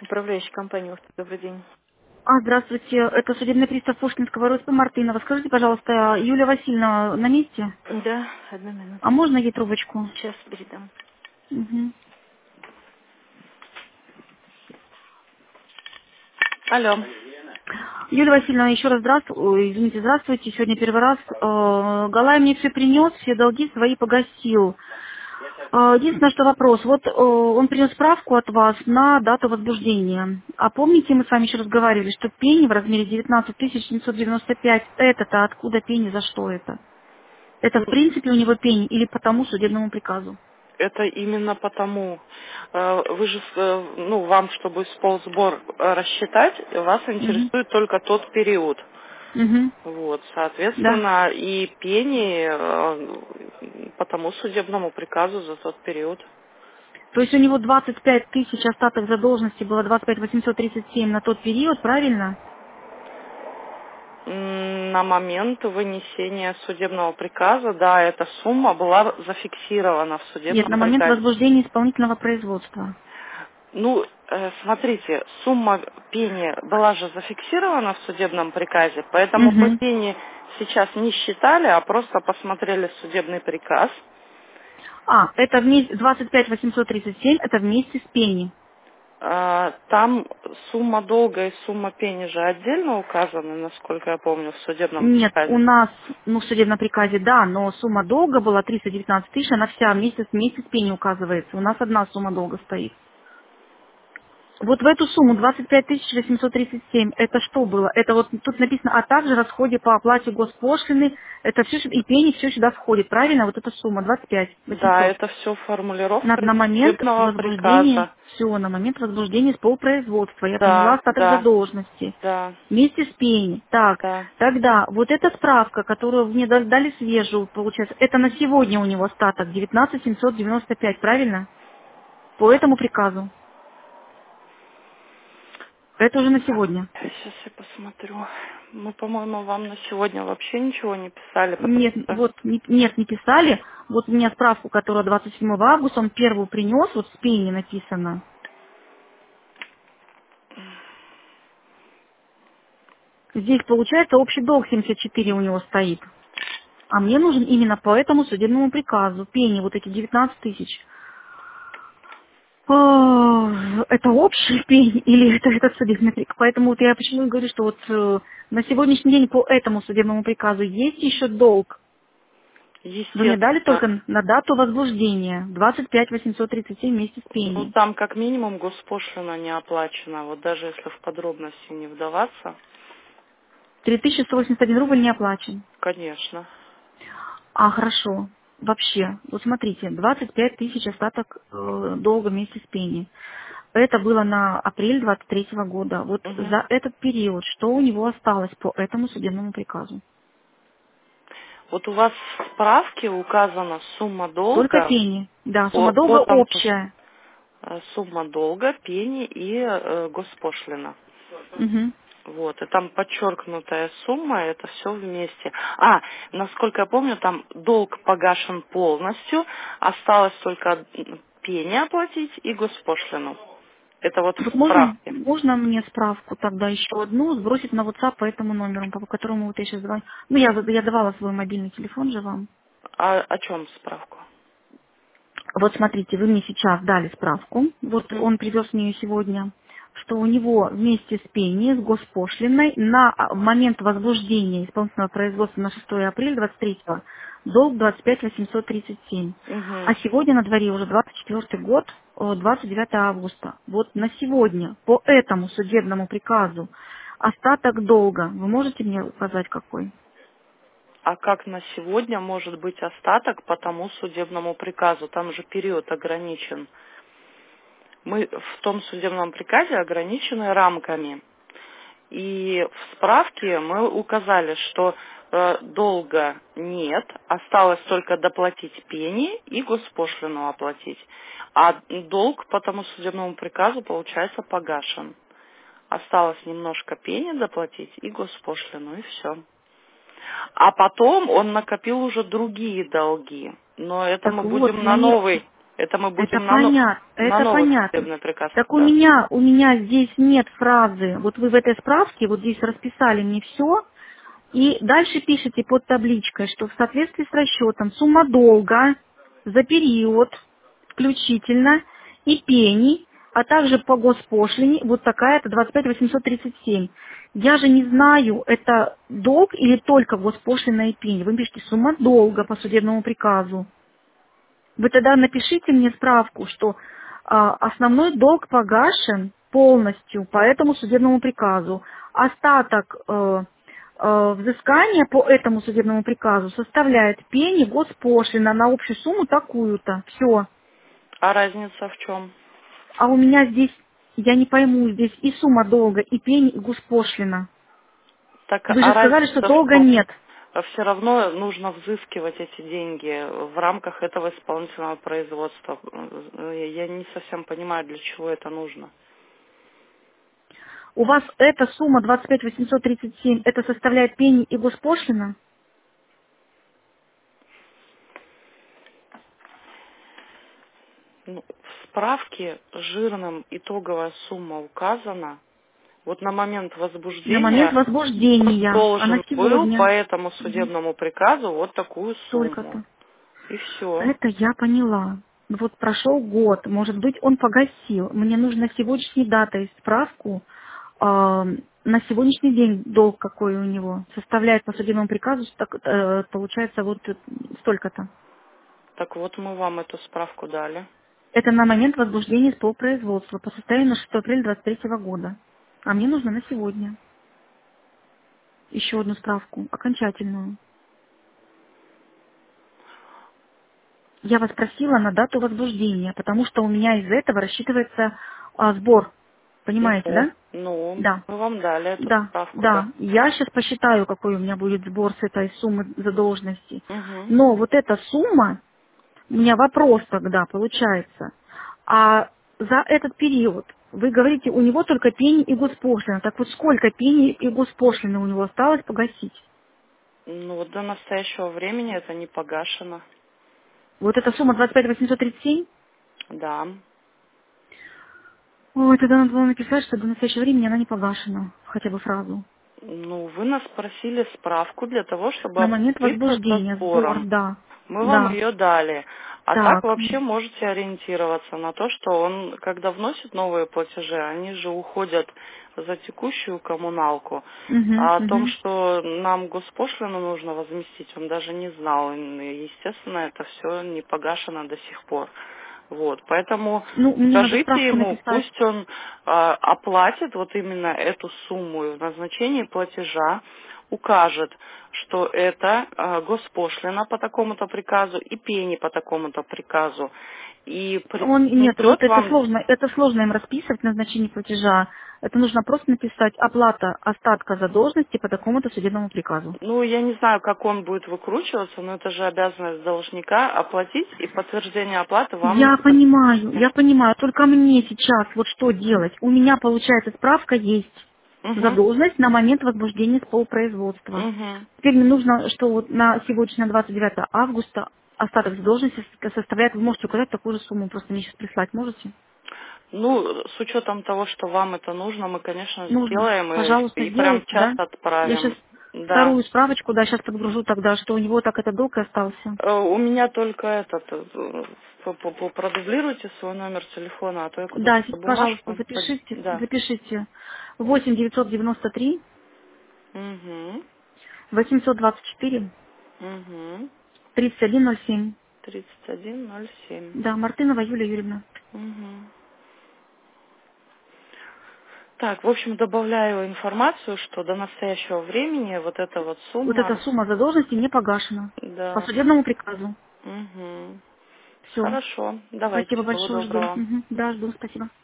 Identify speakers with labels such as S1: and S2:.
S1: Управляющая компания. Добрый день.
S2: Здравствуйте, это судебный пристав Пушкинского РУСП Мартынова. Скажите, пожалуйста, Юлия Васильевна на месте?
S1: Да, одну минуту.
S2: А можно ей трубочку?
S1: Сейчас передам.
S2: Мгм.
S1: Алло.
S2: Юлия Васильевна, еще раз здравствуйте, сегодня первый раз. Галай мне все принес, все долги свои погасил. Единственное, что вопрос. Вот он принес справку от вас на дату возбуждения. А помните, мы с вами еще разговаривали, что пени в размере 19 795, это-то откуда пени, за что это? Это в принципе у него пени или по тому судебному приказу?
S1: Это именно потому, вы же, вам, чтобы сбор рассчитать, вас
S2: Угу.
S1: интересует только тот период.
S2: Угу.
S1: Вот,
S2: Да.
S1: соответственно, и пени по тому судебному приказу за тот период.
S2: То есть у него 25 тысяч остаток задолженности было 25 837 на тот период, правильно?
S1: На момент вынесения судебного приказа, да, эта сумма была зафиксирована в
S2: Нет,
S1: судебном
S2: на момент
S1: приказе.
S2: возбуждения исполнительного производства.
S1: Ну, смотрите, сумма пени была же зафиксирована в судебном приказе, поэтому мы
S2: Угу.
S1: пени сейчас не считали, а просто посмотрели судебный приказ.
S2: Это вместе 25 837, это вместе с пени.
S1: Там сумма долга и сумма пени же отдельно указаны, насколько я помню, в судебном
S2: Нет, у
S1: приказе.
S2: нас, в судебном приказе, да, но сумма долга была 319 тысяч, она вся вместе с пени указывается. У нас одна сумма долга стоит. Вот в эту сумму 25 837, это что было? Это вот тут написано, а также расходы по оплате госпошлины, это все, и пени все сюда входит, правильно? Вот эта сумма 25
S1: Да,
S2: 800.
S1: это все
S2: На,
S1: формулировка
S2: на момент
S1: судебного
S2: возбуждения,
S1: приказа.
S2: все, на момент возбуждения с полпроизводства, я поняла
S1: Да,
S2: остаток
S1: да,
S2: задолженности.
S1: да,
S2: Вместе с пени. Так,
S1: да.
S2: тогда вот эта справка, которую мне дали свежую, получается, это на сегодня у него остаток 19 795, правильно? По этому приказу. Это уже на сегодня.
S1: Сейчас я посмотрю. Мы, по-моему, вам на сегодня вообще ничего не писали, потому
S2: Нет,
S1: что...
S2: нет, не писали. Вот у меня справку, которая 27 августа, он первую принес, вот с пени написано. Здесь, получается, общий долг 74 у него стоит. А мне нужен именно по этому судебному приказу. Пени, вот эти 19 тысяч. Это общий пень или это этот судебный приказ? Поэтому вот я почему и говорю, что вот на сегодняшний день по этому судебному приказу есть еще долг. Вы мне дали
S1: Естественно,
S2: только на дату возбуждения 25 837 вместе с
S1: ну
S2: пеней.
S1: там как минимум госпошлина не оплачена. Вот даже если в подробности не вдаваться,
S2: 3181 рубль не оплачен.
S1: конечно.
S2: Хорошо. Вообще, вот смотрите, 25 тысяч остаток долга вместе с пеней. Это было на апрель 23 года. Вот
S1: Мгм.
S2: за этот период, что у него осталось по этому судебному приказу?
S1: Вот у вас в справке указана сумма
S2: Только
S1: долга
S2: пени. Да, сумма
S1: по
S2: долга
S1: тому
S2: общая.
S1: сумма долга, пени и госпошлина.
S2: Мгм.
S1: Вот, и там подчеркнутая сумма, это все вместе. Насколько я помню, там долг погашен полностью, осталось только пени оплатить и госпошлину. Это вот
S2: Вот
S1: в справке.
S2: можно мне справку тогда еще одну сбросить на WhatsApp по этому номеру, по которому вот я сейчас звоню. Я давала свой мобильный телефон же вам.
S1: А о чем справку?
S2: Вот смотрите, вы мне сейчас дали справку, вот
S1: Мгм.
S2: он привез мне ее сегодня, что у него вместе с пеней, с госпошлиной на момент возбуждения исполнительного производства на 6 апреля 23-го долг 25 837. А
S1: Мгм.
S2: сегодня на дворе уже 24 год, 29 августа. Вот на сегодня по этому судебному приказу остаток долга, вы можете мне указать какой?
S1: А как на сегодня может быть остаток по тому судебному приказу? Там же период ограничен. Мы в том судебном приказе ограничены рамками. И в справке мы указали, что долга нет, осталось только доплатить пени и госпошлину оплатить. А долг по тому судебному приказу, получается, погашен. Осталось немножко пени доплатить и госпошлину, и все. А потом он накопил уже другие долги. Но это
S2: Так
S1: мы
S2: вот,
S1: будем на новый, Это мы
S2: Это
S1: будем
S2: понятно,
S1: на
S2: это
S1: новый
S2: понятно.
S1: судебный приказ
S2: Так
S1: подать.
S2: у меня здесь нет фразы, вот вы в этой справке, вот здесь расписали мне все, и дальше пишите под табличкой, что в соответствии с расчетом сумма долга за период включительно и пени, а также по госпошлине, вот такая-то 25 837. Я же не знаю, это долг или только госпошлина и пени. Вы пишете сумма долга по судебному приказу. Вы тогда напишите мне справку, что основной долг погашен полностью по этому судебному приказу. Остаток взыскания по этому судебному приказу составляет пени госпошлина на общую сумму такую-то. Все.
S1: А разница в чем?
S2: А у меня здесь, я не пойму, здесь и сумма долга, и пени, и госпошлина.
S1: Так,
S2: Вы же
S1: а
S2: сказали, что
S1: разница в
S2: долга
S1: том,
S2: нет.
S1: все равно нужно взыскивать эти деньги в рамках этого исполнительного производства. Я не совсем понимаю, для чего это нужно.
S2: У вас эта сумма 25 837, это составляет пени и госпошлина?
S1: Ну, в справке жирным итоговая сумма указана. Вот на момент
S2: На момент
S1: возбуждения он
S2: возбуждения, а на
S1: должен был по
S2: сегодня
S1: этому судебному приказу вот такую сумму.
S2: столько-то.
S1: И все.
S2: Это я поняла. Вот прошел год, может быть, он погасил. Мне нужно сегодняшней датой справку, на сегодняшний день долг какой у него составляет по судебному приказу, получается вот столько-то.
S1: Так вот мы вам эту справку дали.
S2: Это на момент возбуждения исполнпроизводства по состоянию на 6 апреля 2023 года. А мне нужно на сегодня еще одну справку, окончательную. Я вас просила на дату возбуждения, потому что у меня из-за этого рассчитывается сбор. Понимаете, да?
S1: Ну,
S2: Да.
S1: мы вам дали эту
S2: Да,
S1: справку, да.
S2: да. Я сейчас посчитаю, какой у меня будет сбор с этой суммы задолженности.
S1: Угу.
S2: Но вот эта сумма, у меня вопрос тогда получается. А за этот период, вы говорите, у него только пени и госпошлина. Так вот сколько пени и госпошлины у него осталось погасить?
S1: Ну вот до настоящего времени это не погашено.
S2: Вот эта сумма 25 837?
S1: Да.
S2: Ой, тогда надо было написать, что до настоящего времени она не погашена. Хотя бы фразу.
S1: Ну, вы нас просили справку для того, чтобы
S2: На момент
S1: определиться со
S2: возбуждения сбор,
S1: сбором.
S2: да.
S1: Мы вам
S2: Да.
S1: ее дали. А так
S2: Так.
S1: вообще можете ориентироваться на то, что он, когда вносит новые платежи, они же уходят за текущую коммуналку.
S2: Угу,
S1: А о том,
S2: угу.
S1: что нам госпошлину нужно возместить, он даже не знал. И, естественно, это все не погашено до сих пор. Вот, поэтому
S2: Ну, мне надо
S1: скажите
S2: справку
S1: ему,
S2: написать.
S1: пусть он оплатит вот именно эту сумму и в назначении платежа укажет, что это госпошлина по такому-то приказу и пени по такому-то приказу. И
S2: Нет, вот
S1: принесет вам,
S2: это сложно им расписывать назначение платежа. Это нужно просто написать оплата остатка задолженности по такому-то судебному приказу.
S1: ну, я не знаю, как он будет выкручиваться, но это же обязанность должника оплатить, и подтверждение оплаты вам...
S2: Я понимаю, только мне сейчас вот что делать? У меня, получается, справка есть.
S1: Угу,
S2: Задолженность на момент возбуждения полупроизводства.
S1: угу.
S2: Теперь мне нужно, что вот на сегодня, на 29 августа, остаток задолженности составляет, вы можете указать такую же сумму, просто мне сейчас прислать можете?
S1: Ну, с учетом того, что вам это нужно, мы, конечно,
S2: Нужно.
S1: сделаем
S2: Пожалуйста,
S1: и прям
S2: сделайте,
S1: час
S2: да? Я сейчас
S1: отправим. Да.
S2: вторую справочку, да, сейчас подгружу тогда, что у него так этот долг и остался.
S1: У меня только этот, продублируйте свой номер телефона, а то я куда-то
S2: Да, пожалуйста,
S1: бумажку. Да.
S2: запишите. 8 993
S1: Угу.
S2: 824
S1: Угу.
S2: 3107.
S1: 3107.
S2: Да, Мартынова Юлия Юрьевна.
S1: Угу. Так, в общем, добавляю информацию, что до настоящего времени вот эта вот
S2: Вот эта
S1: сумма,
S2: сумма задолженности не погашена. По
S1: да.
S2: судебному приказу.
S1: Угу.
S2: Все.
S1: Хорошо. Давайте.
S2: Спасибо
S1: Всего
S2: большое, жду.
S1: доброго.
S2: Мгм. Да, жду, спасибо.